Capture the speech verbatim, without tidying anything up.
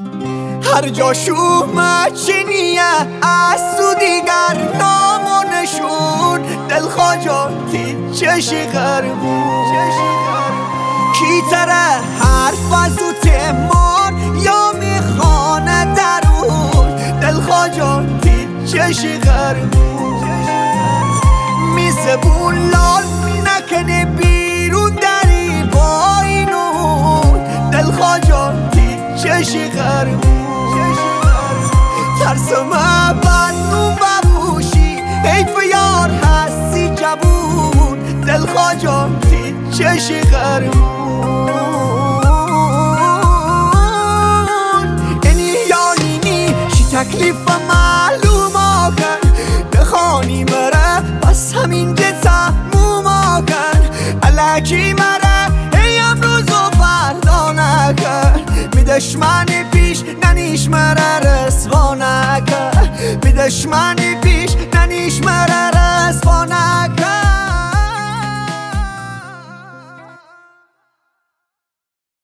هر جا شومه چنیه از تو دیگر نامونشون دل خواجاتی چشی غربون کی تره حرف از او تیمان یا میخانه درون دل خواجاتی چشی غربون میزبون لال نکنه بیرون دری با اینون دل خواجاتی چشی غربون ترسمه بدنو ببوشی حیف یار هستی جبون دل خواجاتی چشی غربون اینی یا اینی شی تکلیف معلوم آکن بخوانی مره بس همین که تموم آکن الکی مره ای امروز و فردا نکن می دشمن پیش ننیش مره رسوا نکن می دشمن پیش ننیش مره رسوا نکن